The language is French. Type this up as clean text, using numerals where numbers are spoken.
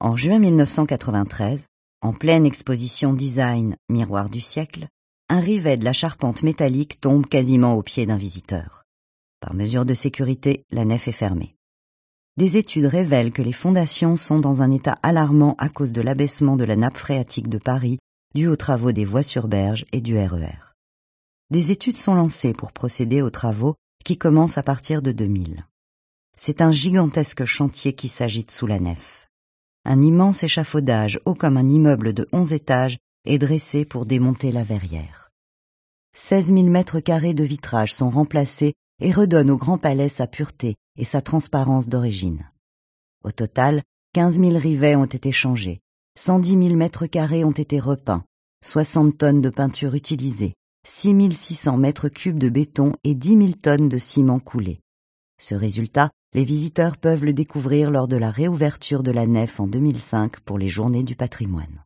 En juin 1993, en pleine exposition design Miroir du siècle, un rivet de la charpente métallique tombe quasiment au pied d'un visiteur. Par mesure de sécurité, la nef est fermée. Des études révèlent que les fondations sont dans un état alarmant à cause de l'abaissement de la nappe phréatique de Paris dû aux travaux des voies sur berge et du RER. Des études sont lancées pour procéder aux travaux qui commencent à partir de 2000. C'est un gigantesque chantier qui s'agite sous la nef. Un immense échafaudage, haut comme un immeuble de 11 étages, est dressé pour démonter la verrière. 16 000 mètres carrés de vitrages sont remplacés et redonnent au Grand Palais sa pureté et sa transparence d'origine. Au total, 15 000 rivets ont été changés, 110 000 mètres carrés ont été repeints, 60 tonnes de peinture utilisées, 6 600 mètres cubes de béton et 10 000 tonnes de ciment coulé. Ce résultat, les visiteurs peuvent le découvrir lors de la réouverture de la nef en 2005 pour les Journées du patrimoine.